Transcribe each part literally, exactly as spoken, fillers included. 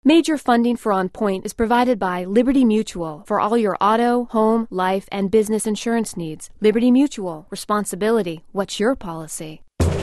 Major funding for On Point is provided by Liberty Mutual for all your auto, home, life, and business insurance needs. Liberty Mutual. Responsibility. What's your policy?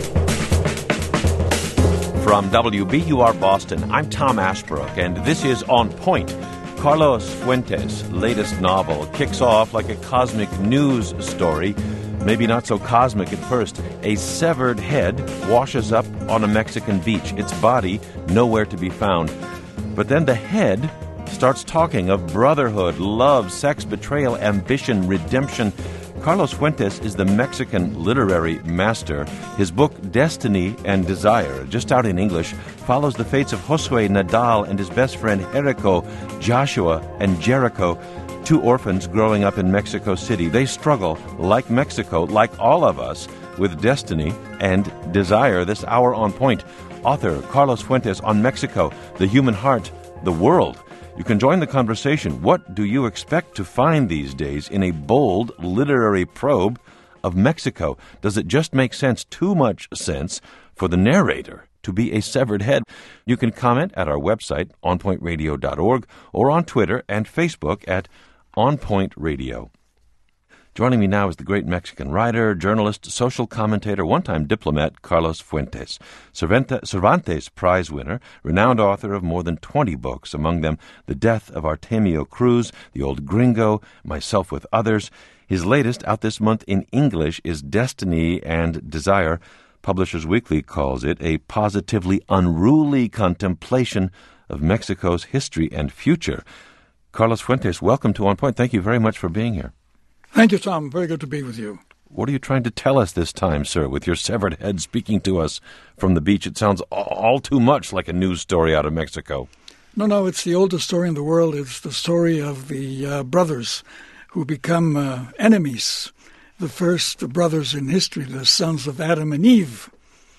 From W B U R Boston, I'm Tom Ashbrook, and this is On Point. Carlos Fuentes' latest novel kicks off like a cosmic news story. Maybe not so cosmic at first. A severed head washes up on a Mexican beach, its body nowhere to be found. But then the head starts talking of brotherhood, love, sex, betrayal, ambition, redemption. Carlos Fuentes is the Mexican literary master. His book, Destiny and Desire, just out in English, follows the fates of Josue Nadal and his best friend Jericho, Joshua and Jericho, two orphans growing up in Mexico City. They struggle, like Mexico, like all of us, with destiny and desire. This hour On Point, author Carlos Fuentes on Mexico, the human heart, the world. You can join the conversation. What do you expect to find these days in a bold literary probe of Mexico? Does it just make sense, too much sense, for the narrator to be a severed head? You can comment at our website, on point radio dot org, or on Twitter and Facebook at On Point Radio. Joining me now is the great Mexican writer, journalist, social commentator, one-time diplomat, Carlos Fuentes, Cervantes Prize winner, renowned author of more than twenty books, among them The Death of Artemio Cruz, The Old Gringo, Myself with Others. His latest, out this month in English, is Destiny and Desire. Publishers Weekly calls it a positively unruly contemplation of Mexico's history and future. Carlos Fuentes, welcome to On Point. Thank you very much for being here. Thank you, Tom. Very good to be with you. What are you trying to tell us this time, sir, with your severed head speaking to us from the beach? It sounds all too much like a news story out of Mexico. No, no, it's the oldest story in the world. It's the story of the uh, brothers who become uh, enemies, the first brothers in history, the sons of Adam and Eve.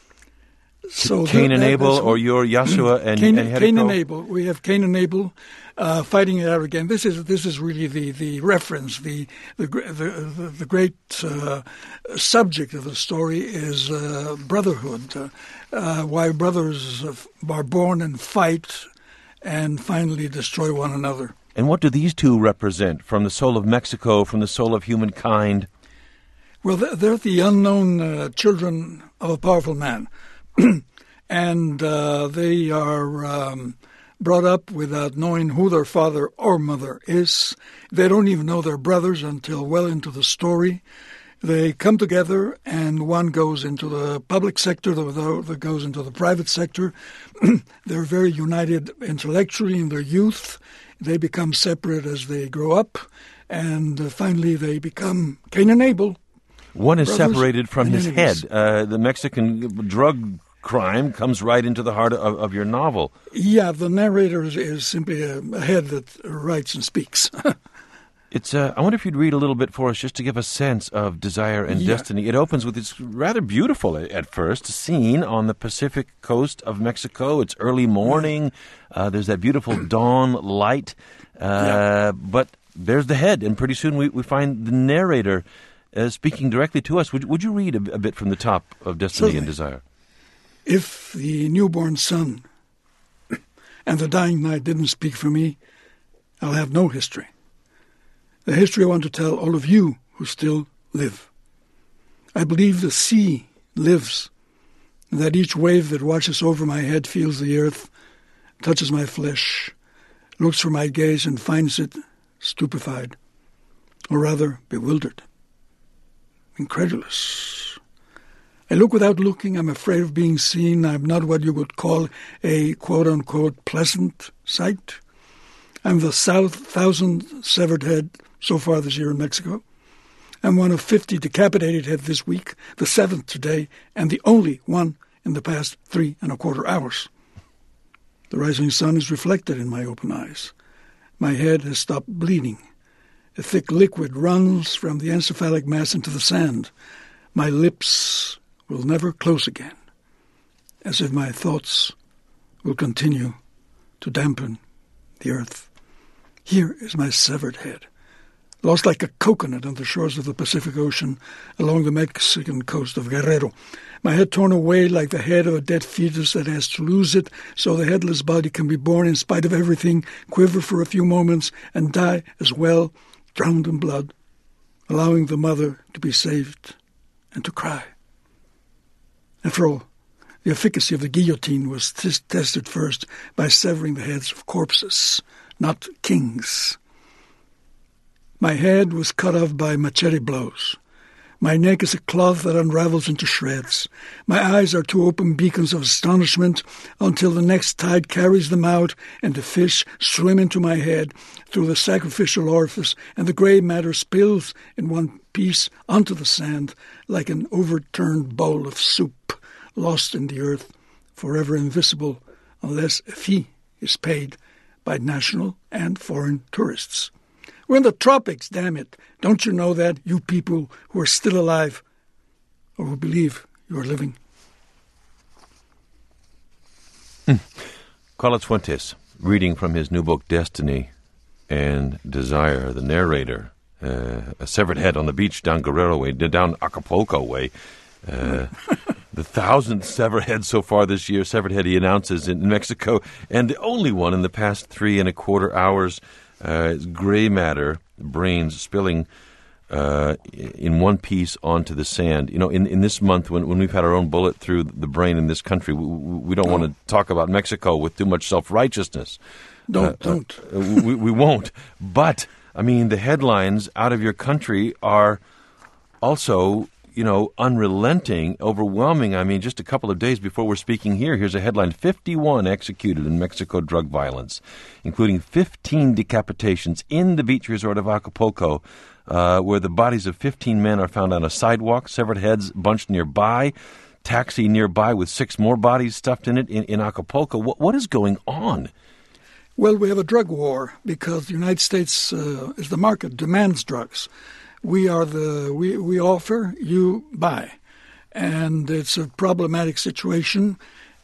So Cain and Abel, or your Joshua and, Cain, and Jericho? Cain and Abel. We have Cain and Abel uh, fighting it out again. This is this is really the, the reference. The the the, the great uh, subject of the story is uh, brotherhood. Uh, uh, why brothers are born and fight, and finally destroy one another. And what do these two represent from the soul of Mexico, from the soul of humankind? Well, they're the unknown uh, children of a powerful man. and uh, they are um, brought up without knowing who their father or mother is. They don't even know they're brothers until well into the story. They come together, and one goes into the public sector, the other goes into the private sector. They're very united intellectually in their youth. They become separate as they grow up, and uh, finally they become Cain and Abel. One is separated from his enemies. head. Uh, the Mexican drug crime comes right into the heart of, of your novel. Yeah, the narrator is, is simply a, a head that writes and speaks. It's. Uh, I wonder if you'd read a little bit for us just to give a sense of Desire and yeah. Destiny. It opens with this rather beautiful, at first, scene on the Pacific coast of Mexico. It's early morning. Uh, there's that beautiful dawn light. Uh, yeah. But there's the head, and pretty soon we, we find the narrator uh, speaking directly to us. Would, would you read a, a bit from the top of Destiny Certainly. and Desire? If the newborn son and the dying night didn't speak for me, I'll have no history. The history I want to tell all of you who still live. I believe the sea lives, and that each wave that washes over my head feels the earth, touches my flesh, looks for my gaze and finds it stupefied, or rather bewildered, incredulous. I look without looking. I'm afraid of being seen. I'm not what you would call a quote-unquote pleasant sight. I'm the south thousand severed head so far this year in Mexico. I'm one of fifty decapitated head this week, the seventh today, and the only one in the past three and a quarter hours. The rising sun is reflected in my open eyes. My head has stopped bleeding. A thick liquid runs from the encephalic mass into the sand. My lips will never close again, as if my thoughts will continue to dampen the earth. Here is my severed head. lost like a coconut on the shores of the Pacific Ocean along the Mexican coast of Guerrero. My head torn away like the head of a dead fetus that has to lose it so the headless body can be born in spite of everything, quiver for a few moments, and die as well, drowned in blood, allowing the mother to be saved and to cry. After all, the efficacy of the guillotine was t- tested first by severing the heads of corpses, not kings. My head was cut off by machete blows. My neck is a cloth that unravels into shreds. My eyes are two open beacons of astonishment until the next tide carries them out and the fish swim into my head through the sacrificial orifice and the grey matter spills in one piece onto the sand like an overturned bowl of soup lost in the earth, forever invisible unless a fee is paid by national and foreign tourists. We're in the tropics, damn it. Don't you know that, you people who are still alive or who believe you are living? Mm. Carlos Fuentes, reading from his new book, Destiny and Desire, the narrator, uh, a severed head on the beach down Guerrero Way, down Acapulco Way. Uh, the thousandth severed head so far this year, severed head he announces in Mexico, and the only one in the past three and a quarter hours. Uh, gray matter, brains spilling uh, in one piece onto the sand. You know, in, in this month, when, when we've had our own bullet through the brain in this country, we, we don't want to talk about Mexico with too much self-righteousness. Don't, uh, don't. Uh, we, we won't. But, I mean, the headlines out of your country are also, you know, unrelenting, overwhelming. I mean, just a couple of days before we're speaking here, here's a headline: fifty-one executed in Mexico drug violence, including fifteen decapitations in the beach resort of Acapulco, uh, where the bodies of fifteen men are found on a sidewalk, severed heads bunched nearby, taxi nearby with six more bodies stuffed in it in, in Acapulco. What, what is going on? Well, we have a drug war because the United States uh, is the market, demands drugs. We are the we, we offer, you buy, and it's a problematic situation.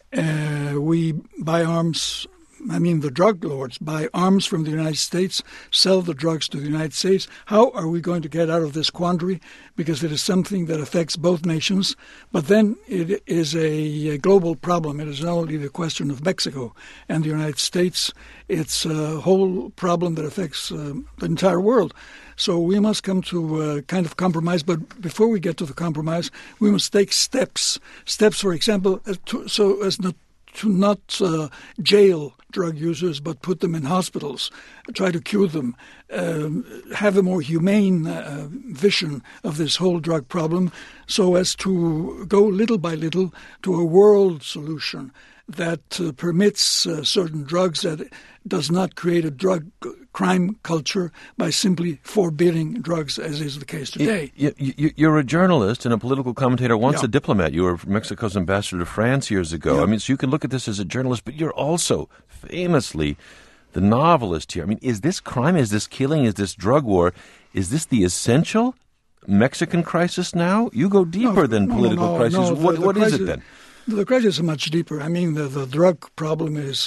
Uh, we buy arms. I mean, the drug lords buy arms from the United States, sell the drugs to the United States. How are we going to get out of this quandary? Because it is something that affects both nations. But then it is a, a global problem. It is not only the question of Mexico and the United States. It's a whole problem that affects uh, the entire world. So we must come to a kind of compromise. But before we get to the compromise, we must take steps. Steps, for example, to, so as not to not uh, jail drug users, but put them in hospitals, try to cure them, um, have a more humane uh, vision of this whole drug problem, so as to go little by little to a world solution that uh, permits uh, certain drugs, that does not create a drug crime culture by simply forbidding drugs, as is the case today. You, you, you're a journalist and a political commentator, once yeah. a diplomat. You were Mexico's ambassador to France years ago. Yeah. I mean, so you can look at this as a journalist, but you're also famously the novelist here. I mean, is this crime, is this killing, is this drug war, is this the essential Mexican crisis now? You go deeper no, than no, political no, crisis. no, what the, the what crisis, is it then? The crisis is much deeper. I mean, the, the drug problem is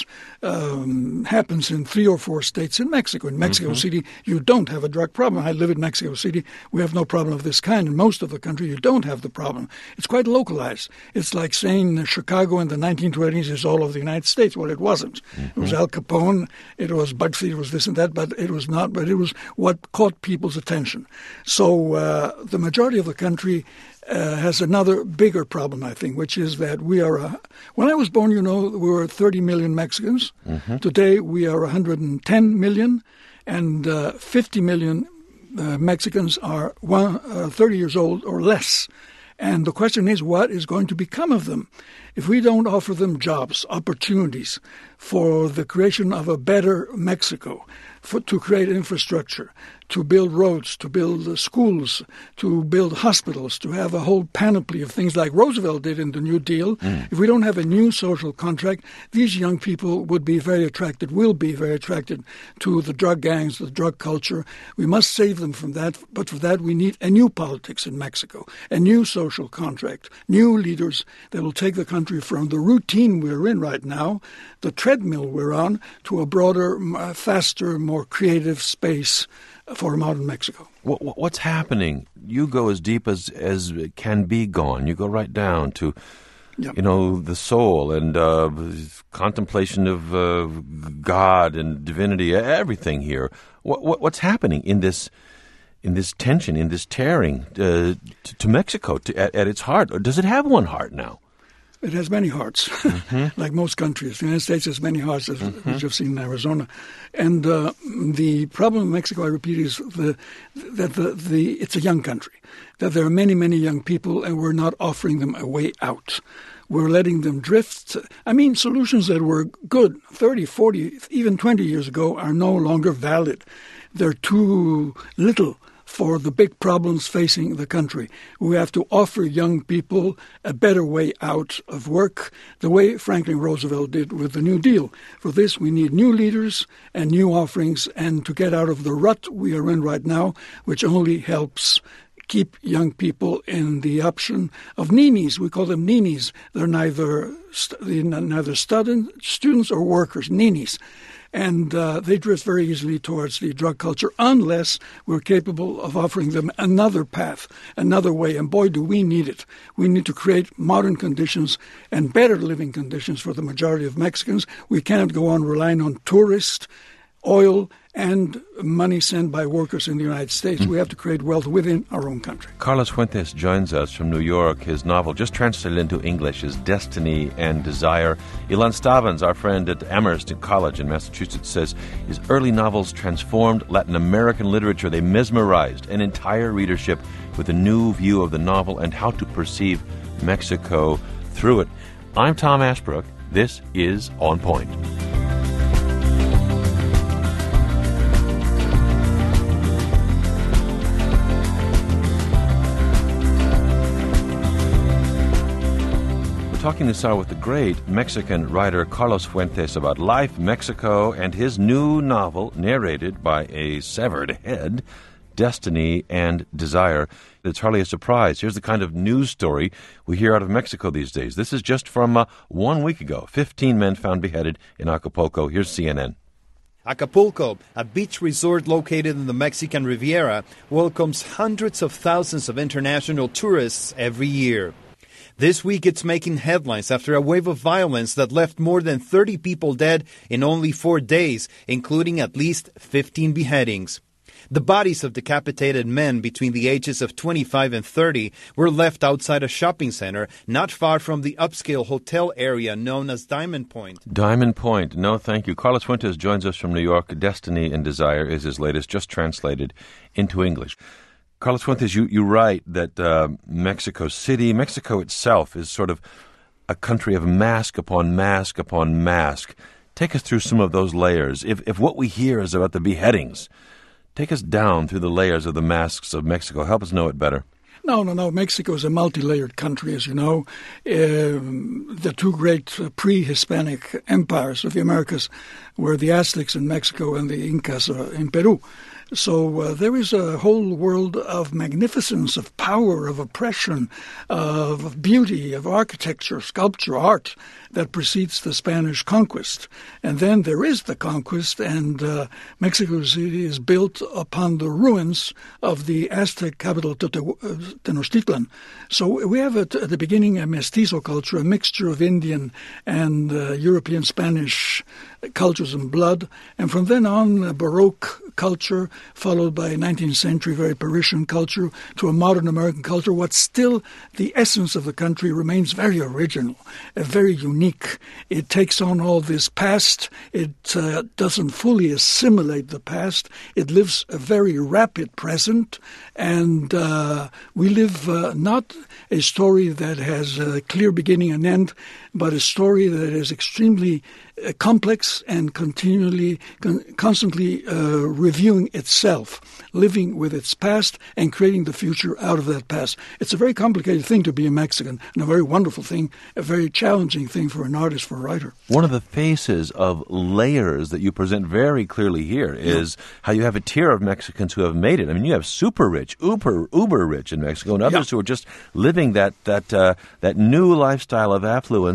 um, happens in three or four states in Mexico. In Mexico mm-hmm. City, you don't have a drug problem. I live in Mexico City. We have no problem of this kind. In most of the country, you don't have the problem. It's quite localized. It's like saying Chicago in the nineteen twenties is all of the United States. Well, it wasn't. Mm-hmm. It was Al Capone. It was Bugsy. It was this and that, but it was not. But it was what caught people's attention. So uh, the majority of the country Uh, has another bigger problem, I think, which is that we are, uh, when I was born, you know, we were thirty million Mexicans. Mm-hmm. Today we are one hundred ten million, and uh, fifty million uh, Mexicans are one, uh, thirty years old or less. And the question is, what is going to become of them? If we don't offer them jobs, opportunities for the creation of a better Mexico, for, to create infrastructure, to build roads, to build uh, schools, to build hospitals, to have a whole panoply of things like Roosevelt did in the New Deal. Mm. If we don't have a new social contract, these young people would be very attracted, will be very attracted to the drug gangs, the drug culture. We must save them from that, but for that we need a new politics in Mexico, a new social contract, new leaders that will take the country from the routine we're in right now, the treadmill we're on, to a broader, faster, more creative space for modern Mexico. What, what's happening? You go as deep as, as can be gone. You go right down to, yep. you know, the soul and uh, contemplation of uh, God and divinity, everything here. What, what, what's happening in this in this tension, in this tearing uh, to, to Mexico to, at, at its heart? Or does it have one heart now? It has many hearts, mm-hmm. like most countries. The United States has many hearts, as mm-hmm. which you've seen in Arizona. And uh, the problem in Mexico, I repeat, is the, that the, the it's a young country, that there are many, many young people, and we're not offering them a way out. We're letting them drift. I mean, solutions that were good thirty, forty, even twenty years ago are no longer valid. They're too little for the big problems facing the country. We have to offer young people a better way out of work, the way Franklin Roosevelt did with the New Deal. For this, we need new leaders and new offerings, and to get out of the rut we are in right now, which only helps keep young people in the option of ninis. We call them ninis. They're neither st- neither student, students or workers, ninis. And uh, they drift very easily towards the drug culture unless we're capable of offering them another path, another way. And boy, do we need it. We need to create modern conditions and better living conditions for the majority of Mexicans. We cannot go on relying on tourists, oil, and money sent by workers in the United States. Mm. We have to create wealth within our own country. Carlos Fuentes joins us from New York. His novel, just translated into English, is Destiny and Desire. Ilan Stavans, our friend at Amherst College in Massachusetts, says his early novels transformed Latin American literature. They mesmerized an entire readership with a new view of the novel and how to perceive Mexico through it. I'm Tom Ashbrook. This is On Point. Talking this hour with the great Mexican writer Carlos Fuentes about life, Mexico, and his new novel, narrated by a severed head, Destiny and Desire. It's hardly a surprise. Here's the kind of news story we hear out of Mexico these days. This is just from uh, one week ago. Fifteen men found beheaded in Acapulco. Here's C N N. Acapulco, a beach resort located in the Mexican Riviera, welcomes hundreds of thousands of international tourists every year. This week, it's making headlines after a wave of violence that left more than thirty people dead in only four days, including at least fifteen beheadings. The bodies of decapitated men between the ages of twenty-five and thirty were left outside a shopping center not far from the upscale hotel area known as Diamond Point. Diamond Point. No, thank you. Carlos Fuentes joins us from New York. Destiny and Desire is his latest, just translated into English. Carlos Fuentes, you, you write that uh, Mexico City, Mexico itself is sort of a country of mask upon mask upon mask. Take us through some of those layers. If, if what we hear is about the beheadings, take us down through the layers of the masks of Mexico. Help us know it better. No, no, no. Mexico is a multi-layered country, as you know. Um, the two great uh, pre-Hispanic empires of the Americas were the Aztecs in Mexico and the Incas uh, in Peru. So uh, there is a whole world of magnificence, of power, of oppression, of beauty, of architecture, sculpture, art that precedes the Spanish conquest. And then there is the conquest, and uh, Mexico City is built upon the ruins of the Aztec capital, Tenochtitlan. So we have at, at the beginning a mestizo culture, a mixture of Indian and uh, European Spanish cultures and blood. And from then on, a Baroque culture, followed by nineteenth century, very Parisian culture, to a modern American culture. What's still the essence of the country remains very original, uh, very unique. It takes on all this past. It uh, doesn't fully assimilate the past. It lives a very rapid present. And uh, we live uh, not a story that has a clear beginning and end, but a story that is extremely uh, complex and continually, con- constantly uh, reviewing itself, living with its past and creating the future out of that past. It's a very complicated thing to be a Mexican, and a very wonderful thing, a very challenging thing for an artist, for a writer. One of the faces of layers that you present very clearly here is yeah. how you have a tier of Mexicans who have made it. I mean, you have super rich, uber, uber rich in Mexico, and others yeah. who are just living that that uh, that new lifestyle of affluence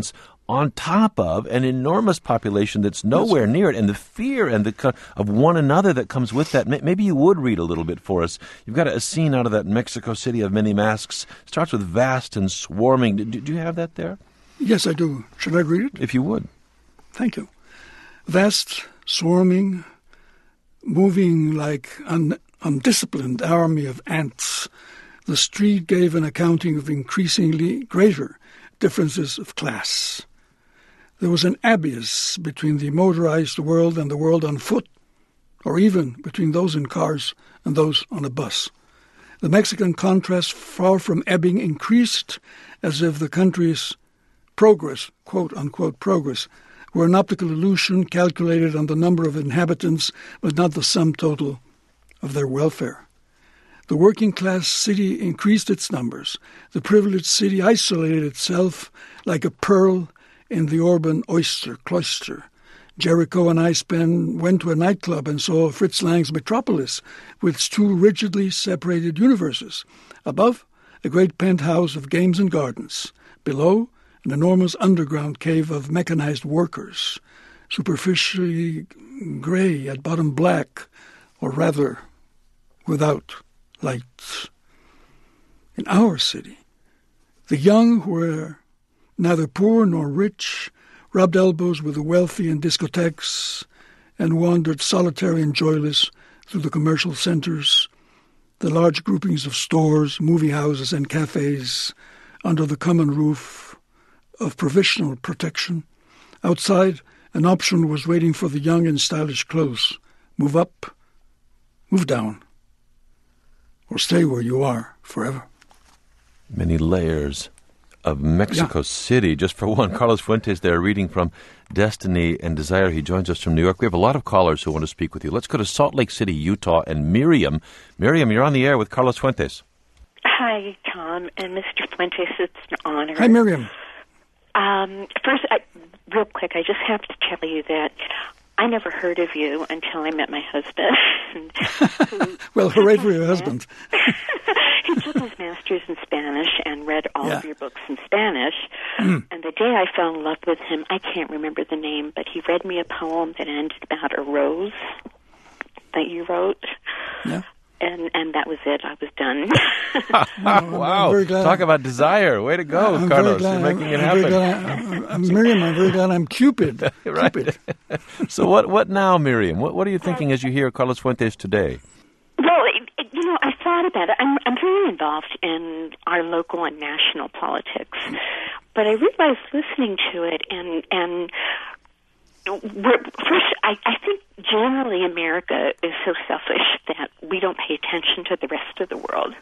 on top of an enormous population that's nowhere near it, and the fear and the co- of one another that comes with that. Maybe you would read a little bit for us. You've got a scene out of that Mexico City of Many Masks. It starts with vast and swarming. Do, do you have that there? Yes, I do. Should I read it? If you would. Thank you. Vast, swarming, moving like an undisciplined army of ants, the street gave an accounting of increasingly greater differences of class. There was an abyss between the motorized world and the world on foot, or even between those in cars and those on a bus. The Mexican contrast, far from ebbing, increased as if the country's progress, quote-unquote progress, were an optical illusion calculated on the number of inhabitants, but not the sum total of their welfare. The working-class city increased its numbers. The privileged city isolated itself like a pearl in the urban oyster cloister. Jericho and I spent, went to a nightclub and saw Fritz Lang's Metropolis with its two rigidly separated universes. Above, a great penthouse of games and gardens. Below, an enormous underground cave of mechanized workers, superficially gray, at bottom black, or rather, without lights. In our city, the young who were neither poor nor rich rubbed elbows with the wealthy in discotheques and wandered solitary and joyless through the commercial centers, the large groupings of stores, movie houses, and cafes under the common roof of provisional protection. Outside, an option was waiting for the young in stylish clothes. Move up, move down, or stay where you are forever. Many layers of Mexico yeah. City. Just for one, Carlos Fuentes there reading from Destiny and Desire. He joins us from New York. We have a lot of callers who want to speak with you. Let's go to Salt Lake City, Utah, and Miriam. Miriam, you're on the air with Carlos Fuentes. Hi, Tom and Mister Fuentes. It's an honor. Hi, Miriam. Um, first, I, real quick, I just have to tell you that I never heard of you until I met my husband. Well, hooray for your husband. He took his master's in Spanish and read all yeah. of your books in Spanish. Mm. And the day I fell in love with him, I can't remember the name, but he read me a poem that ended about a rose that you wrote. Yeah. And and that was it. I was done. Oh, wow. Talk about desire. Way to go, I'm Carlos. You're making I'm, it I'm happen. I'm, I'm, Miriam, I'm very glad I'm Cupid. Right. Cupid. So what what now, Miriam? What, what are you thinking as you hear Carlos Fuentes today? Well, it, it, you know, I thought about it. I'm, I'm very involved in our local and national politics. But I realized listening to it and... and We're, first, I, I think generally America is so selfish that we don't pay attention to the rest of the world.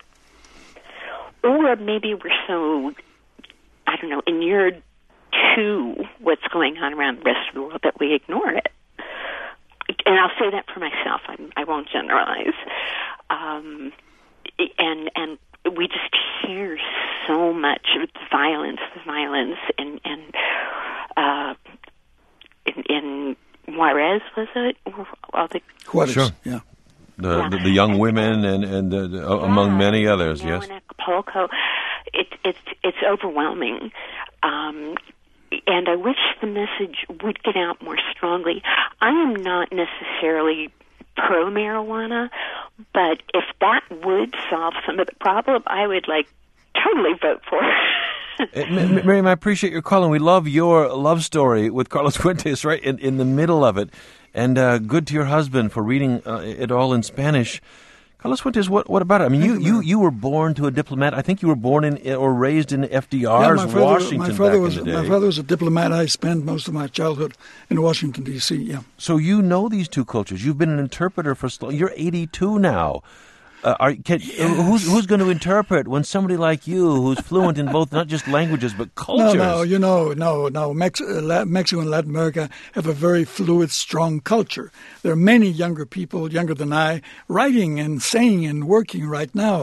Or maybe we're so, I don't know, inured to what's going on around the rest of the world that we ignore it. And I'll say that for myself. I'm, I won't generalize. Um, and and we just hear so much of the violence, the violence, and, and uh In, in Juarez, was it? Or all the Juarez, sure. yeah. The, yeah. the the young women and and uh, the, uh, yeah. among many others, now yes. In Acapulco, it's it's it's overwhelming, um, and I wish the message would get out more strongly. I am not necessarily pro marijuana, but if that would solve some of the problem, I would like totally vote for it. Miriam, I appreciate your call, and we love your love story with Carlos Fuentes right in, in the middle of it. And uh, good to your husband for reading uh, it all in Spanish. Carlos Fuentes, what, what about it? I mean, you, you, you were born to a diplomat. I think you were born in or raised in F D R's yeah, my father, Washington my father back was, in the day. My father was a diplomat. I spent most of my childhood in Washington, D C, yeah. So you know these two cultures. You've been an interpreter for so long. You're eighty-two now. Uh, are, can, yes. who's, who's going to interpret when somebody like you, who's fluent in both not just languages but cultures? No, no, you know, no, no. Mex- uh, Mexico and Latin America have a very fluid, strong culture. There are many younger people, younger than I, writing and saying and working right now.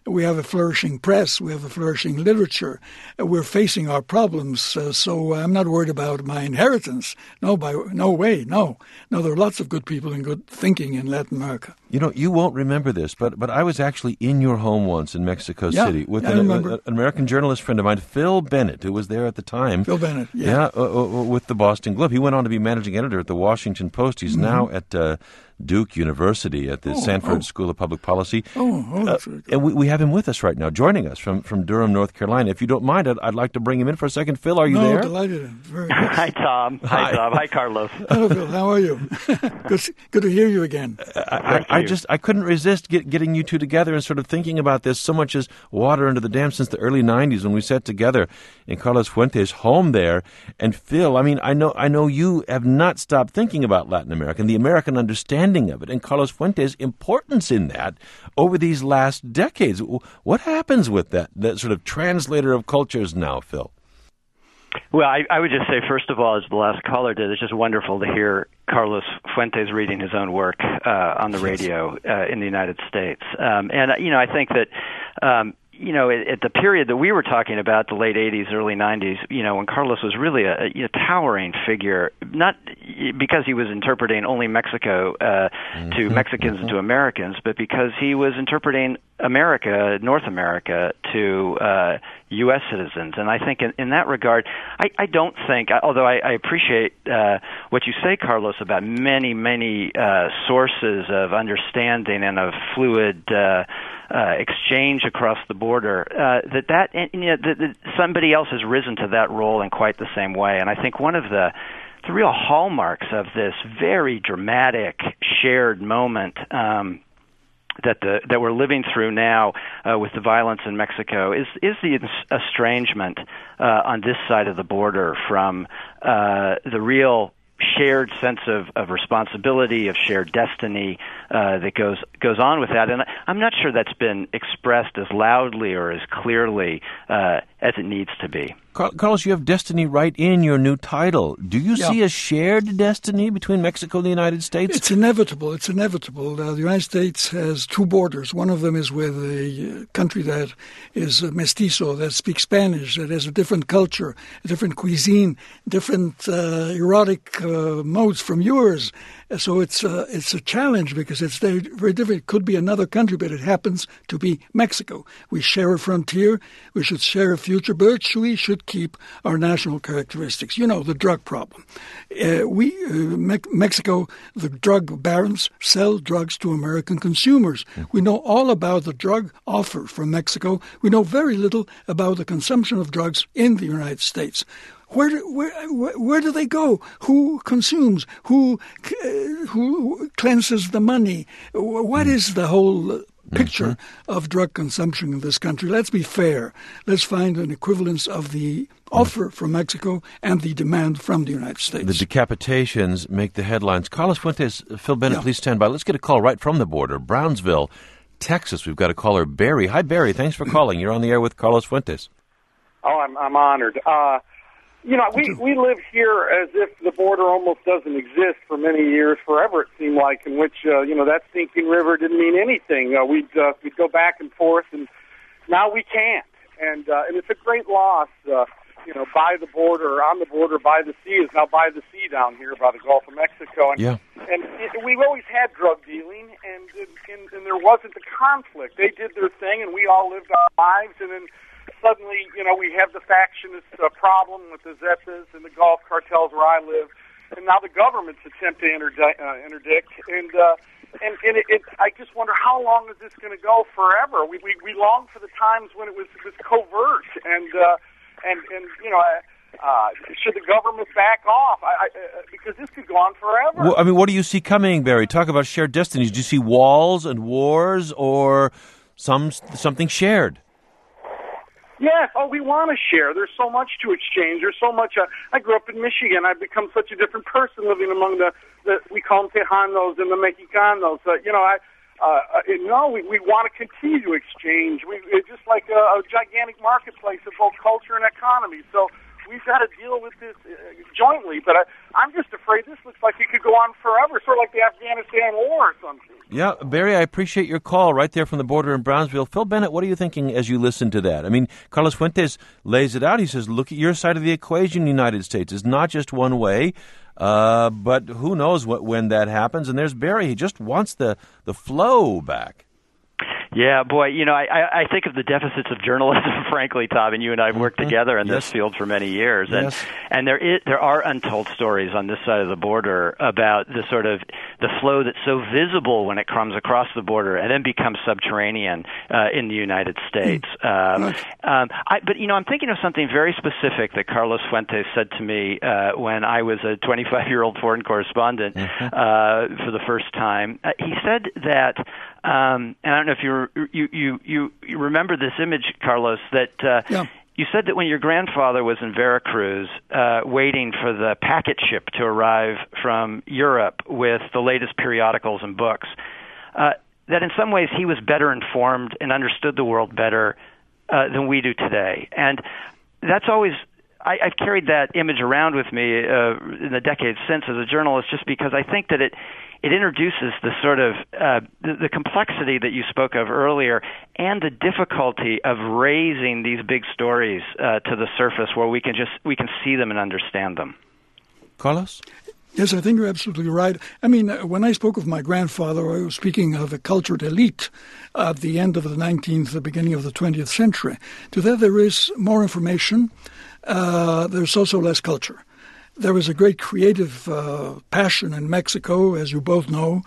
We have a flourishing press. We have a flourishing literature. We're facing our problems. Uh, so I'm not worried about my inheritance. No, by no way, no. No, there are lots of good people and good thinking in Latin America. You know, you won't remember this, but but I was actually in your home once in Mexico yeah, City with I an, remember. an American journalist friend of mine, Phil Bennett, who was there at the time. Phil Bennett, yeah. Yeah, uh, uh, with the Boston Globe. He went on to be managing editor at the Washington Post. He's mm-hmm. now at uh, Duke University at the oh, Sanford oh. School of Public Policy. Oh, oh that's uh, and we, we have him with us right now, joining us from, from Durham, North Carolina. If you don't mind, I'd, I'd like to bring him in for a second. Phil, are you no, there? No, delighted. Very nice. Hi, Tom. Hi, Hi, Tom. Hi, Carlos. Hello, Phil. How are you? good, good to hear you again. I, I, I just I couldn't resist get, getting you two together and sort of thinking about this so much as water under the dam since the early nineties when we sat together in Carlos Fuentes' home there. And Phil, I mean, I know I know you have not stopped thinking about Latin America and the American understanding of it, and Carlos Fuentes' importance in that over these last decades. What happens with that, that sort of translator of cultures now, Phil? Well, I, I would just say, first of all, as the last caller did, it's just wonderful to hear Carlos Fuentes reading his own work uh, on the radio uh, in the United States. Um, and, you know, I think that, um, you know, at, at the period that we were talking about, the late eighties, early nineties, you know, when Carlos was really a, a towering figure, not because he was interpreting only Mexico uh, mm-hmm. to Mexicans mm-hmm. and to Americans, but because he was interpreting America, North America, to uh, U S citizens. And I think in, in that regard, I, I don't think, although I, I appreciate uh, what you say, Carlos, about many, many uh, sources of understanding and of fluid uh, uh, exchange across the border, uh, that, that and, you know, that, that somebody else has risen to that role in quite the same way. And I think one of the the real hallmarks of this very dramatic shared moment um, that the that we're living through now uh, with the violence in Mexico is is the estrangement uh, on this side of the border from uh, the real shared sense of, of responsibility, of shared destiny uh, that goes goes on with that. And I'm not sure that's been expressed as loudly or as clearly uh, as it needs to be. Carlos, you have destiny right in your new title. Do you yeah. see a shared destiny between Mexico and the United States? It's inevitable. It's inevitable. Uh, the United States has two borders. One of them is with a country that is mestizo, that speaks Spanish, that has a different culture, a different cuisine, different uh, erotic uh, modes from yours. So it's uh, it's a challenge because it's very, very different. It could be another country, but it happens to be Mexico. We share a frontier. We should share a future, but we should keep our national characteristics. You know, the drug problem. Uh, we uh, Me- Mexico, the drug barons sell drugs to American consumers. Mm-hmm. We know all about the drug offer from Mexico. We know very little about the consumption of drugs in the United States. Where do, where, where do they go? Who consumes? Who uh, who cleanses the money? What is the whole picture mm-hmm. of drug consumption in this country? Let's be fair. Let's find an equivalence of the offer from Mexico and the demand from the United States. The decapitations make the headlines. Carlos Fuentes, Phil Bennett, yeah. please stand by. Let's get a call right from the border, Brownsville, Texas. We've got a caller, Barry. Hi, Barry. Thanks for calling. You're on the air with Carlos Fuentes. Oh, I'm, I'm honored. Uh, You know, we, we live here as if the border almost doesn't exist for many years, forever it seemed like, in which, uh, you know, that stinking river didn't mean anything. Uh, we'd, uh, we'd go back and forth, and now we can't. And, uh, and it's a great loss, uh, you know, by the border, on the border, by the sea, is now by the sea down here by the Gulf of Mexico. And, yeah. and it, we've always had drug dealing, and, and, and there wasn't a conflict. They did their thing, and we all lived our lives, and then suddenly, you know, we have the factionist uh, problem with the Zetas and the Gulf cartels where I live, and now the government's attempt to interdict, uh, interdict. And uh, and, and it, it, I just wonder, how long is this going to go? Forever? We, we we long for the times when it was it was covert, and uh, and and you know, uh, should the government back off? I, I, uh, because this could go on forever. Well, I mean, what do you see coming, Barry? Talk about shared destinies. Do you see walls and wars, or some something shared? Yes. Oh, we want to share. There's so much to exchange. There's so much. Uh, I grew up in Michigan. I've become such a different person living among the, the we call them Tejanos and the Mexicanos. Uh, you know, I, uh, uh, no, we, we want to continue to exchange. We, it's just like a, a gigantic marketplace of both culture and economy. So we've got to deal with this uh, jointly. But I, I'm just afraid this looks like it could go on forever, sort of like the Afghanistan war or something. Yeah, Barry, I appreciate your call right there from the border in Brownsville. Phil Bennett, what are you thinking as you listen to that? I mean, Carlos Fuentes lays it out. He says, look at your side of the equation, United States. It's not just one way, uh, but who knows what when that happens. And there's Barry. He just wants the, the flow back. Yeah, boy, you know, I, I think of the deficits of journalism, frankly, Tom, and you and I have worked mm-hmm. together in yes. this field for many years. And yes. and there is, there are untold stories on this side of the border about the sort of the flow that's so visible when it comes across the border and then becomes subterranean uh, in the United States. Mm-hmm. Um, um, I, but, you know, I'm thinking of something very specific that Carlos Fuentes said to me uh, when I was a twenty-five-year-old foreign correspondent mm-hmm. uh, for the first time. Uh, he said that, um, and I don't know if you You, you you you remember this image, Carlos, that uh, yeah. you said that when your grandfather was in Veracruz uh, waiting for the packet ship to arrive from Europe with the latest periodicals and books, uh, that in some ways he was better informed and understood the world better uh, than we do today. And that's always... I, I've carried that image around with me uh, in the decades since as a journalist, just because I think that it it introduces the sort of uh, the, the complexity that you spoke of earlier, and the difficulty of raising these big stories uh, to the surface where we can just we can see them and understand them. Carlos? Yes, I think you're absolutely right. I mean, when I spoke of my grandfather, I was speaking of a cultured elite at the end of the nineteenth, the beginning of the twentieth century. To that, there is more information. Uh, there's also less culture. There was a great creative uh, passion in Mexico, as you both know,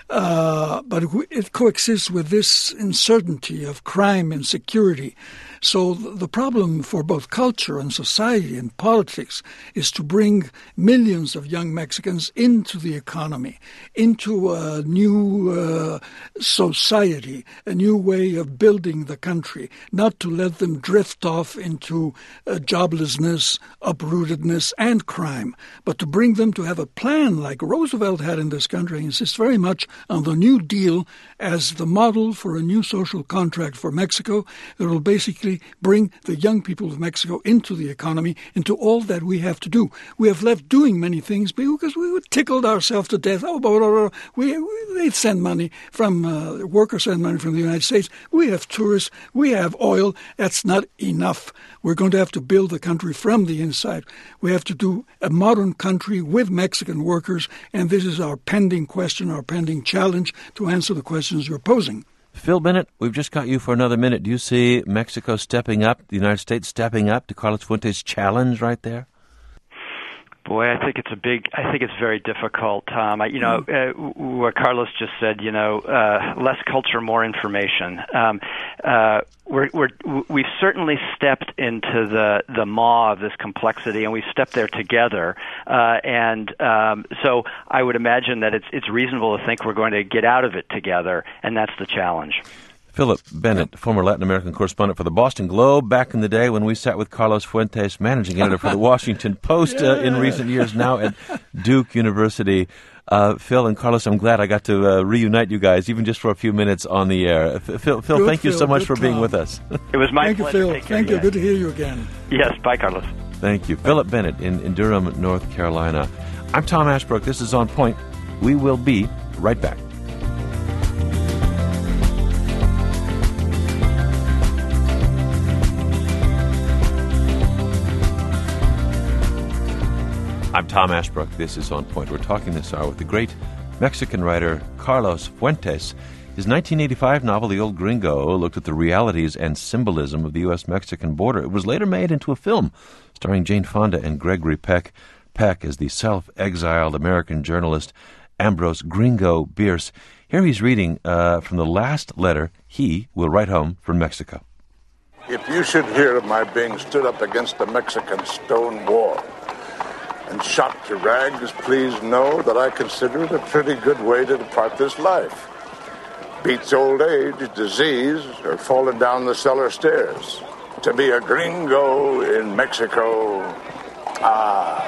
uh, but it coexists with this uncertainty of crime and security. So the problem for both culture and society and politics is to bring millions of young Mexicans into the economy, into a new uh, society, a new way of building the country, not to let them drift off into uh, joblessness, uprootedness, and crime, but to bring them to have a plan like Roosevelt had in this country. He insists very much on the New Deal as the model for a new social contract for Mexico that will basically bring the young people of Mexico into the economy, into all that we have to do. We have left doing many things because we tickled ourselves to death. Oh, blah, blah, blah. We, we, they send money from, uh, workers send money from the United States. We have tourists. We have oil. That's not enough. We're going to have to build the country from the inside. We have to do a modern country with Mexican workers, and this is our pending question, our pending challenge to answer the questions you're posing. Phil Bennett, we've just got you for another minute. Do you see Mexico stepping up, the United States stepping up to Carlos Fuentes' challenge right there? Boy, I think it's a big. I think it's very difficult, Tom. I, you know, uh, what Carlos just said. You know, uh, less culture, more information. Um, uh, we're, we're, we've certainly stepped into the the maw of this complexity, and we've stepped there together. Uh, and um, so, I would imagine that it's it's reasonable to think we're going to get out of it together, and that's the challenge. Philip Bennett, former Latin American correspondent for the Boston Globe, back in the day when we sat with Carlos Fuentes, managing editor for the Washington Post yeah. uh, in recent years, now at Duke University. Uh, Phil and Carlos, I'm glad I got to uh, reunite you guys, even just for a few minutes on the air. Phil, Phil good, thank you Phil, so much for Tom. being with us. It was my thank pleasure. You, Phil. Thank you, Phil. Good to hear you again. Yes, bye, Carlos. Thank you. Philip Bennett in, in Durham, North Carolina. I'm Tom Ashbrook. This is On Point. We will be right back. I'm Tom Ashbrook. This is On Point. We're talking this hour with the great Mexican writer Carlos Fuentes. His nineteen eighty-five novel, The Old Gringo, looked at the realities and symbolism of the U S Mexican border. It was later made into a film starring Jane Fonda and Gregory Peck. Peck as the self-exiled American journalist Ambrose Gringo Bierce. Here he's reading uh, from the last letter he will write home from Mexico. If you should hear of my being stood up against the Mexican stone wall and shot to rags, please know that I consider it a pretty good way to depart this life. Beats old age, disease, or falling down the cellar stairs. To be a gringo in Mexico, ah,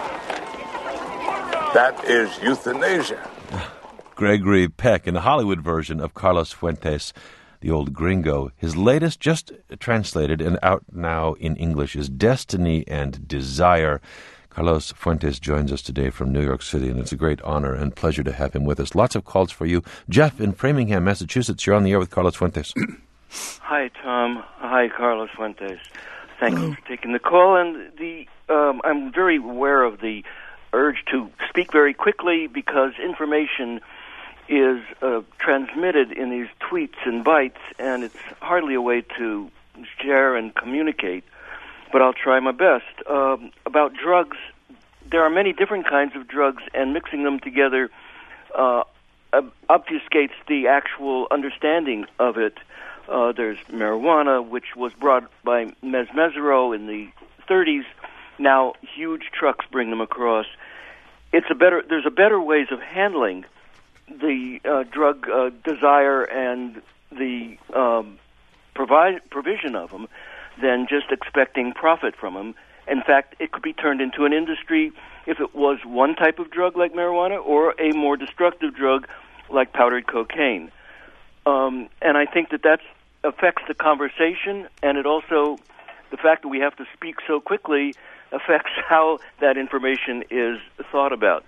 that is euthanasia. Gregory Peck in the Hollywood version of Carlos Fuentes' the old gringo. His latest, just translated and out now in English, is Destiny and Desire. Carlos Fuentes joins us today from New York City, and it's a great honor and pleasure to have him with us. Lots of calls for you. Jeff in Framingham, Massachusetts, you're on the air with Carlos Fuentes. Hi, Tom. Hi, Carlos Fuentes. Thank you for taking the call. And the um, I'm very aware of the urge to speak very quickly because information is uh, transmitted in these tweets and bytes, and it's hardly a way to share and communicate. But I'll try my best. Um, about drugs, there are many different kinds of drugs, and mixing them together uh, obfuscates the actual understanding of it. Uh, there's marijuana, which was brought by Mez Mesereau in the thirties. Now huge trucks bring them across. It's a better. There's a better ways of handling the uh, drug uh, desire and the um, provide provision of them than just expecting profit from them. In fact, it could be turned into an industry if it was one type of drug like marijuana or a more destructive drug like powdered cocaine. Um, and I think that that affects the conversation, and it also, the fact that we have to speak so quickly affects how that information is thought about.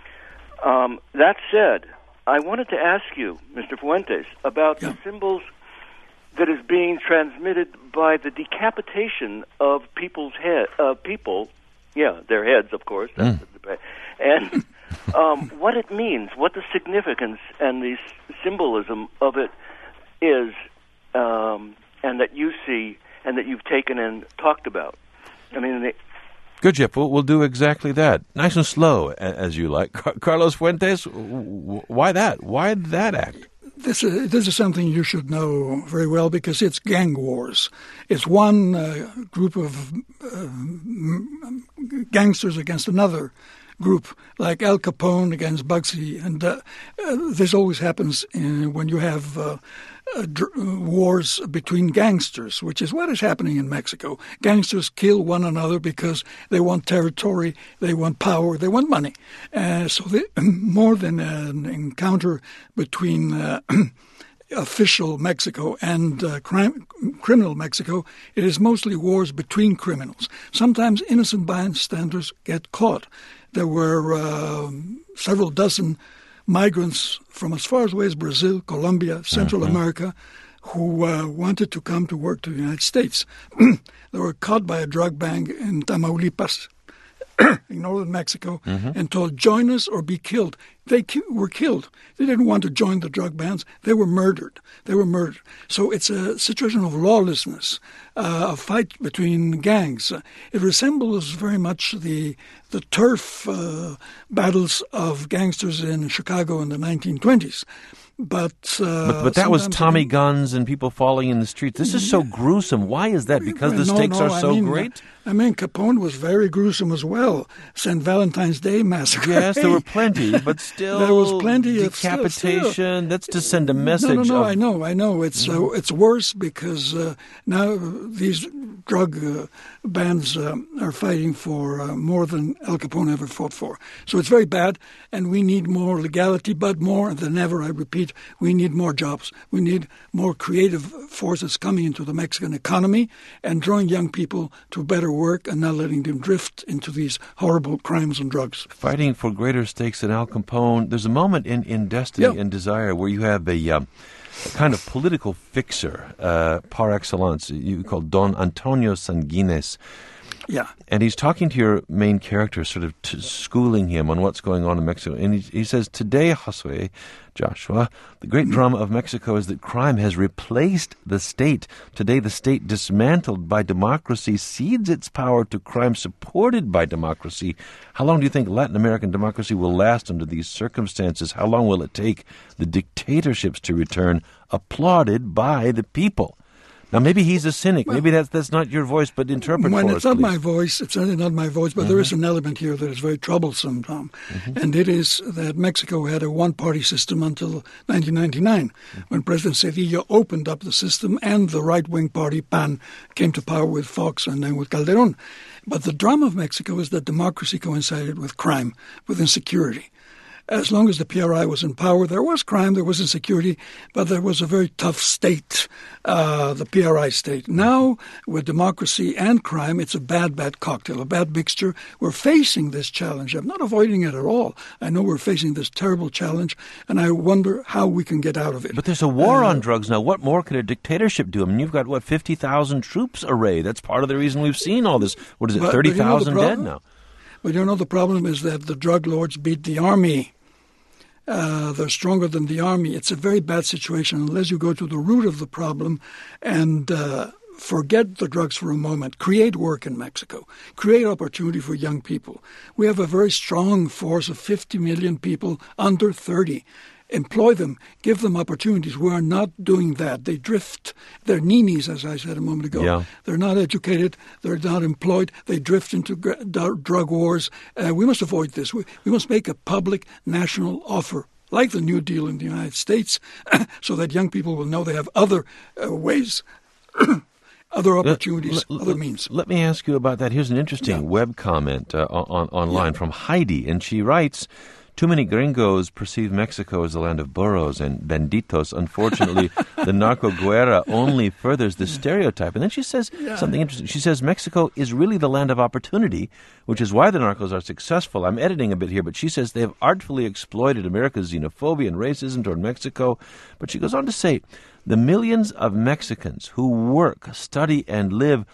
Um, that said, I wanted to ask you, Mister Fuentes, about yeah. the symbols that is being transmitted by the decapitation of people's head, uh, people, yeah, their heads, of course, that's mm. the, and um, what it means, what the significance and the symbolism of it is, um, and that you see and that you've taken and talked about. I mean, they, good, Jeff. We'll, we'll do exactly that. Nice and slow, as you like. Car- Carlos Fuentes, why that? Why that act? This is, this is something you should know very well because it's gang wars. It's one uh, group of uh, gangsters against another group, like Al Capone against Bugsy. And uh, uh, this always happens in, when you have uh, uh, dr- wars between gangsters, which is what is happening in Mexico. Gangsters kill one another because they want territory, they want power, they want money. Uh, so they, more than an encounter between uh, official Mexico and uh, crime, criminal Mexico, it is mostly wars between criminals. Sometimes innocent bystanders get caught. There were uh, several dozen migrants from as far away as Brazil, Colombia, Central mm-hmm. America, who uh, wanted to come to work to the United States. They were caught by a drug bang in Tamaulipas, in northern Mexico, mm-hmm. and told, join us or be killed. They ki- were killed. They didn't want to join the drug bands. They were murdered. They were murdered. So it's a situation of lawlessness, uh, a fight between gangs. Uh, it resembles very much the the turf uh, battles of gangsters in Chicago in the nineteen twenties. But, uh, but but that was Tommy guns and people falling in the streets. This is so gruesome. Why is that? Because the no, stakes no, are so I mean, great? I mean, Capone was very gruesome as well. Saint Valentine's Day Massacre. Yes, there were plenty, but still there was plenty decapitation. Of still, still. That's to send a message. No, no, no. Of, I know, I know. It's uh, it's worse because uh, now these drug uh, bands uh, are fighting for uh, more than Al Capone ever fought for. So it's very bad, and we need more legality, but more than ever, I repeat, we need more jobs. We need more creative forces coming into the Mexican economy and drawing young people to better work and not letting them drift into these horrible crimes and drugs. Fighting for greater stakes than Al Capone. There's a moment in, in Destiny yeah. and Desire where you have a... Um, a kind of political fixer uh, par excellence, you call Don Antonio Sanguines. Yeah. And he's talking to your main character, sort of t- schooling him on what's going on in Mexico. And he, he says, today, Josue, Joshua, the great drama of Mexico is that crime has replaced the state. Today, the state, dismantled by democracy, cedes its power to crime supported by democracy. How long do you think Latin American democracy will last under these circumstances? How long will it take the dictatorships to return, applauded by the people? Now, maybe he's a cynic. Well, maybe that's that's not your voice, but interpret when for us, it's not please. my voice, it's certainly not my voice, but mm-hmm. there is an element here that is very troublesome, Tom. Mm-hmm. And it is that Mexico had a one-party system until nineteen ninety-nine, mm-hmm. when President Cedillo opened up the system and the right-wing party, P A N, came to power with Fox and then with Calderón. But the drama of Mexico is that democracy coincided with crime, with insecurity. as long as the P R I was in power, there was crime, there was insecurity, but there was a very tough state, uh, the P R I state. Now, with democracy and crime, it's a bad, bad cocktail, a bad mixture. We're facing this challenge. I'm not avoiding it at all. I know we're facing this terrible challenge, and I wonder how we can get out of it. But there's a war uh, on drugs now. What more could a dictatorship do? I mean, you've got, what, fifty thousand troops arrayed. That's part of the reason we've seen all this. What is it, thirty thousand you know dead now? But you know, the problem is that the drug lords beat the army. Uh, they're stronger than the army. It's a very bad situation unless you go to the root of the problem and uh, forget the drugs for a moment. Create work in Mexico. Create opportunity for young people. We have a very strong force of fifty million people under thirty. Employ them. Give them opportunities. We are not doing that. They drift. They're ninis, as I said a moment ago. Yeah. They're not educated. They're not employed. They drift into gr- drug wars. Uh, we must avoid this. We, we must make a public national offer, like the New Deal in the United States, so that young people will know they have other uh, ways, other opportunities, let, let, other means. Let me ask you about that. Here's an interesting yeah. web comment uh, on online yeah. from Heidi, and she writes, "Too many gringos perceive Mexico as the land of burros and banditos. Unfortunately, the narco-guerra only furthers the stereotype." And then she says yeah. something interesting. She says, "Mexico is really the land of opportunity, which is why the narcos are successful." I'm editing a bit here, but she says they have artfully exploited America's xenophobia and racism toward Mexico. But she goes on to say, "The millions of Mexicans who work, study, and live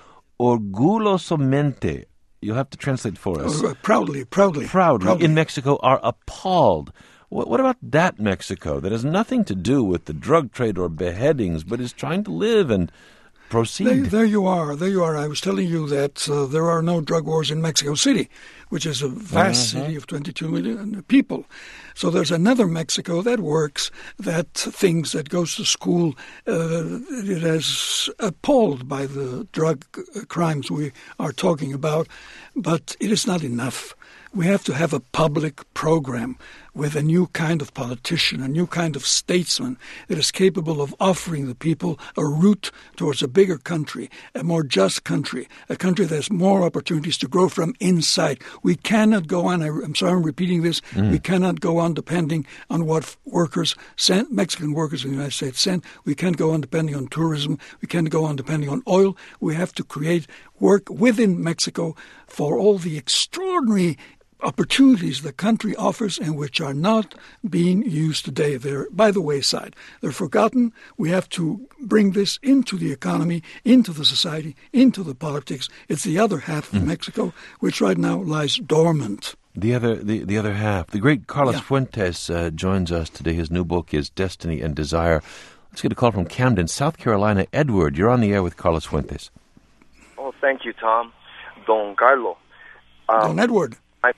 orgullosamente," you'll have to translate for us. Oh, proudly, proudly, proudly. Proudly in Mexico are appalled. What, what about that Mexico that has nothing to do with the drug trade or beheadings, but is trying to live and proceed? There, there you are. There you are. I was telling you that uh, there are no drug wars in Mexico City, which is a vast uh-huh. city of twenty-two million people. So there's another Mexico that works, that thinks, that goes to school. Uh, it is appalled by the drug crimes we are talking about, but it is not enough. We have to have a public program with a new kind of politician, a new kind of statesman that is capable of offering the people a route towards a bigger country, a more just country, a country that has more opportunities to grow from inside. We cannot go on, I'm sorry I'm repeating this, mm. we cannot go on depending on what workers send, Mexican workers in the United States send. We can't go on depending on tourism. We can't go on depending on oil. We have to create work within Mexico for all the extraordinary opportunities the country offers and which are not being used today. They're by the wayside. They're forgotten. We have to bring this into the economy, into the society, into the politics. It's the other half of mm. Mexico, which right now lies dormant. The other, the, the other half. The great Carlos yeah. Fuentes uh, joins us today. His new book is Destiny and Desire. Let's get a call from Camden, South Carolina. Edward, you're on the air with Carlos Fuentes. Oh, thank you, Tom. Don Carlo. Um, Don Edward. I,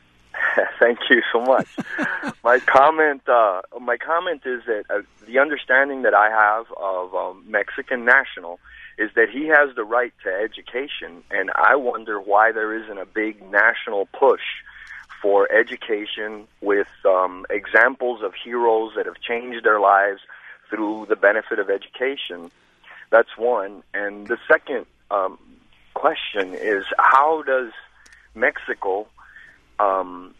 thank you so much. my comment, uh, my comment is that uh, the understanding that I have of um, Mexican national is that he has the right to education, and I wonder why there isn't a big national push for education with um, examples of heroes that have changed their lives through the benefit of education. That's one. And the second um, question is, how does Mexico um,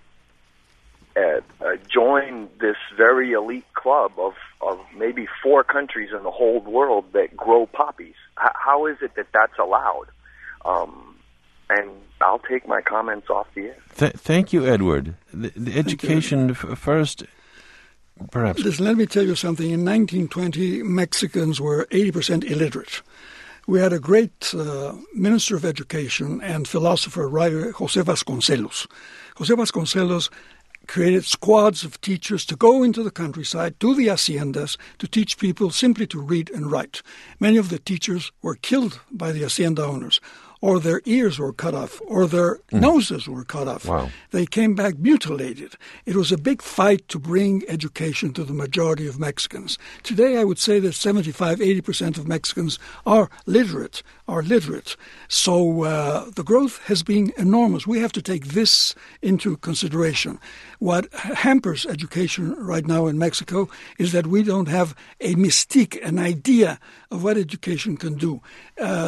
uh, uh, join this very elite club of, of maybe four countries in the whole world that grow poppies? H- how is it that that's allowed? Um, and I'll take my comments off the air. Th- thank you, Edward. The, the education f- first, perhaps. Listen, let me tell you something. In nineteen twenty, Mexicans were eighty percent illiterate. We had a great uh, minister of education and philosopher, writer, Jose Vasconcelos. Jose Vasconcelos created squads of teachers to go into the countryside, to the haciendas, to teach people simply to read and write. Many of the teachers were killed by the hacienda owners, or their ears were cut off, or their mm. noses were cut off. Wow. They came back mutilated. It was a big fight to bring education to the majority of Mexicans. Today, I would say that seventy-five, eighty percent of Mexicans are literate, are literate. So uh, the growth has been enormous. We have to take this into consideration. What hampers education right now in Mexico is that we don't have a mystique, an idea of what education can do. Uh,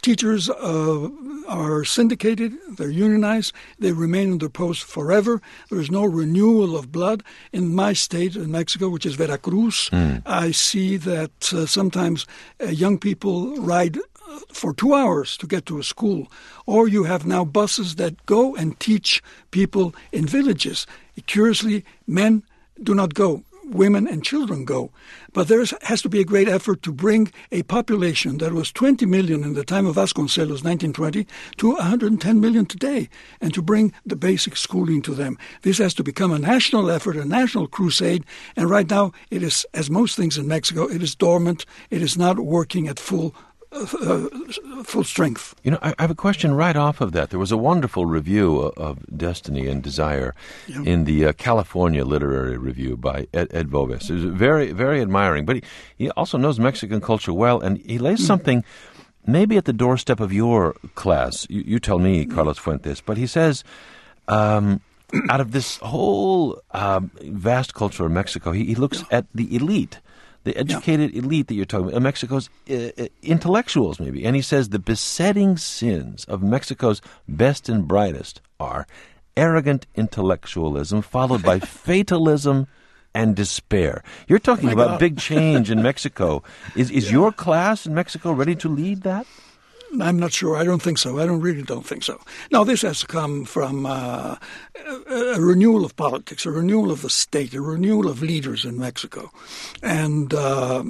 teachers uh, are syndicated, they're unionized, they remain in their post forever. There is no renewal of blood. In my state, in Mexico, which is Veracruz, mm. I see that uh, sometimes uh, young people ride for two hours to get to a school. Or you have now buses that go and teach people in villages. Curiously, men do not go. Women and children go. But there has to be a great effort to bring a population that was twenty million in the time of Vasconcelos, nineteen twenty, to one hundred ten million today, and to bring the basic schooling to them. This has to become a national effort, a national crusade, and right now it is, as most things in Mexico, it is dormant. It is not working at full Uh, full strength. You know, I, I have a question right off of that. There was a wonderful review of, of Destiny and Desire yeah. in the uh, California Literary Review by Ed, Ed Voves. It was very, very admiring. But he, he also knows Mexican culture well, and he lays mm. something maybe at the doorstep of your class. You, you tell me, Carlos Fuentes. But he says, um, out of this whole uh, vast culture of Mexico, he, he looks yeah. at the elite. The educated yeah. elite that you're talking about, Mexico's uh, intellectuals maybe. And he says the besetting sins of Mexico's best and brightest are arrogant intellectualism followed by fatalism and despair. You're talking oh about God. big change in Mexico. Is is yeah. your class in Mexico ready to lead that? I'm not sure. I don't think so. I don't really don't think so. No, this has to come from uh, a, a renewal of politics, a renewal of the state, a renewal of leaders in Mexico. And uh,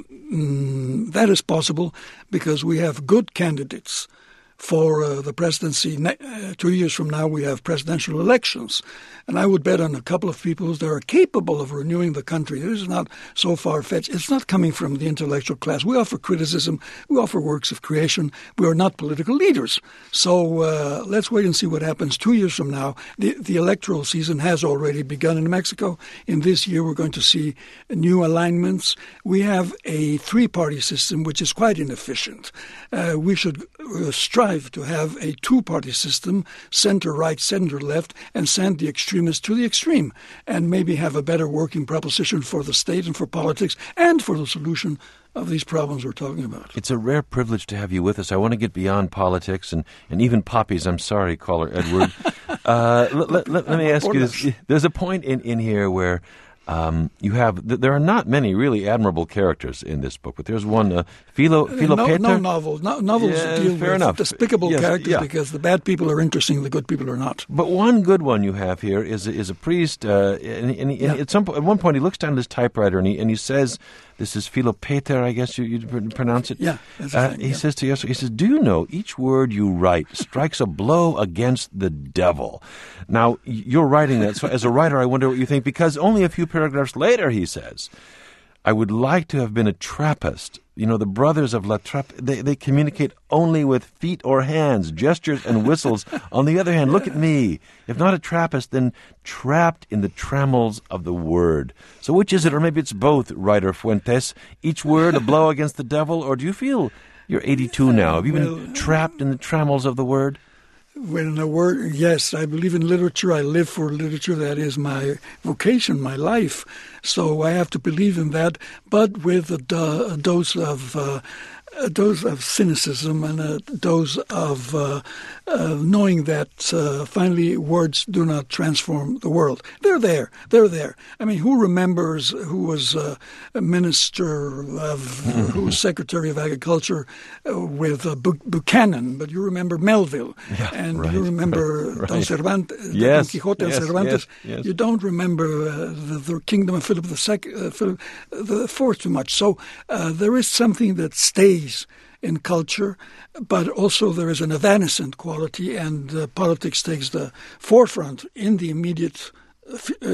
mm, that is possible because we have good candidates for uh, the presidency. Uh, two years from now, we have presidential elections. And I would bet on a couple of people that are capable of renewing the country. This is not so far-fetched. It's not coming from the intellectual class. We offer criticism. We offer works of creation. We are not political leaders. So uh, let's wait and see what happens two years from now. The, the electoral season has already begun in Mexico. In this year, we're going to see new alignments. We have a three-party system, which is quite inefficient. Uh, we should uh, strive to have a two-party system, center-right, center-left, and send the extremists to the extreme, and maybe have a better working proposition for the state and for politics and for the solution of these problems we're talking about. It's a rare privilege to have you with us. I want to get beyond politics and, and even poppies. I'm sorry, caller Edward. uh, let, let, let, let me ask you this. There's a point in, in here where Um, you have th- there are not many really admirable characters in this book, but there's one, uh, Philo Philo no, Peter. No novel. No, novels yeah, deal fair with enough. despicable yes, characters yeah. because the bad people are interesting, the good people are not. But one good one you have here is is a priest, uh, and, and, he, and yeah. at some at one point he looks down at his typewriter and he and he says, "This is Philo Peter, I guess you you pronounce it." Yeah, that's uh, thing, he yeah. says to Yesu, he says, "Do you know each word you write strikes a blow against the devil?" Now you're writing that, so as a writer, I wonder what you think, because only a few paragraphs later he says, "I would like to have been a Trappist." You know, the brothers of La Trappe, they, they communicate only with feet or hands, gestures and whistles. On the other hand, look at me. If not a Trappist, then trapped in the trammels of the word. So which is it? Or maybe it's both, writer Fuentes. Each word a blow against the devil? Or do you feel you're eighty-two now? Have you been well, trapped in the trammels of the word? When the word, yes, I believe in literature. I live for literature. That is my vocation, my life. So I have to believe in that, but with a, do- a dose of uh, a dose of cynicism and a dose of uh, uh, knowing that uh, finally words do not transform the world. They're there. They're there. I mean, who remembers who was uh, a minister of, who was Secretary of Agriculture uh, with uh, Bu- Buchanan, but you remember Melville, yeah, and right, you remember right, Don right. Cervantes, yes, Don Quixote yes, and Cervantes. Yes, yes. You don't remember uh, the, the kingdom of Philip the Second, uh, Philip the Fourth too much. So uh, there is something that stays in culture, but also there is an evanescent quality, and uh, politics takes the forefront in the immediate uh,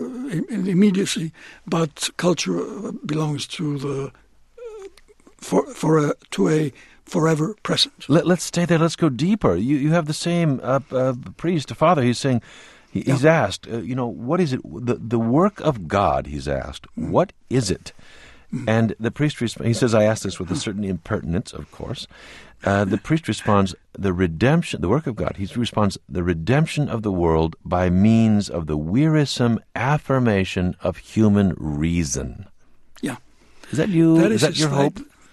in immediacy, but culture belongs to the for for a to a forever present. Let, let's stay there. Let's go deeper. You you have the same uh, uh, priest, a father. He's saying. He, yeah. He's asked, uh, you know, what is it? The the work of God. He's asked, mm. what is it? And the priest, resp- he says, I ask this with a certain impertinence, of course. Uh, the priest responds, the redemption, the work of God, he responds, the redemption of the world by means of the wearisome affirmation of human reason. Yeah. Is that you? That is, is that your slight, hope?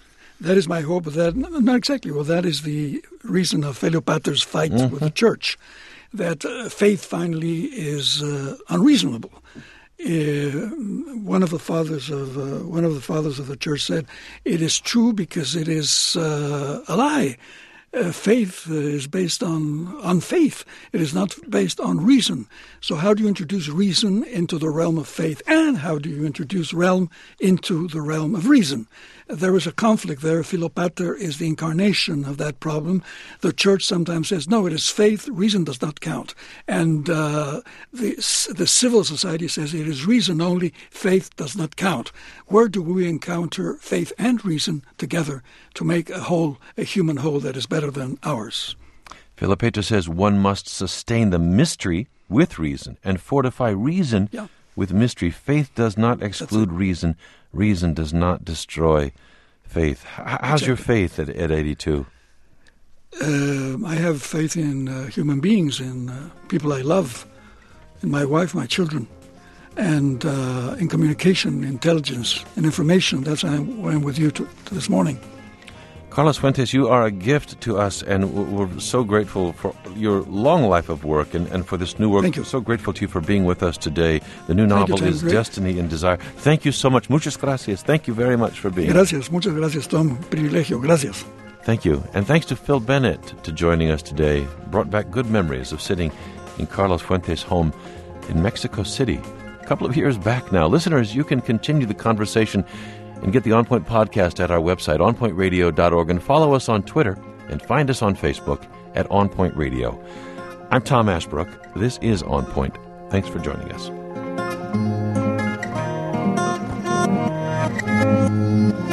That is my hope. That not exactly. Well, that is the reason of Philopater's fight mm-hmm. with the church. That uh, faith finally is uh, unreasonable. Uh, one of the fathers of uh, one of the fathers of the church said, "It is true because it is uh, a lie. Uh, faith uh, is based on on faith. It is not based on reason. So, how do you introduce reason into the realm of faith, and how do you introduce realm into the realm of reason?" There is a conflict there. Philopater is the incarnation of that problem. The church sometimes says, no, it is faith, reason does not count. And uh, the, the civil society says it is reason only, faith does not count. Where do we encounter faith and reason together to make a whole, a human whole that is better than ours? Philopater says one must sustain the mystery with reason and fortify reason yeah. with mystery. Faith does not exclude reason. Reason does not destroy faith. How's exactly. your faith at, at eighty-two? Uh, I have faith in uh, human beings, in uh, people I love, in my wife, my children, and uh, in communication, intelligence, and information. That's why I'm, why I'm with you to, to this morning. Carlos Fuentes, you are a gift to us, and we're so grateful for your long life of work and, and for this new work. Thank you. So grateful to you for being with us today. The new novel you, is Destiny and Desire. Thank you so much. Muchas gracias. Thank you very much for being here. Gracias. Muchas gracias, Tom. Privilegio. Gracias. Thank you. And thanks to Phil Bennett to joining us today. Brought back good memories of sitting in Carlos Fuentes' home in Mexico City a couple of years back now. Listeners, you can continue the conversation and get the On Point podcast at our website, on point radio dot org, and follow us on Twitter and find us on Facebook at On Point Radio. I'm Tom Ashbrook. This is On Point. Thanks for joining us.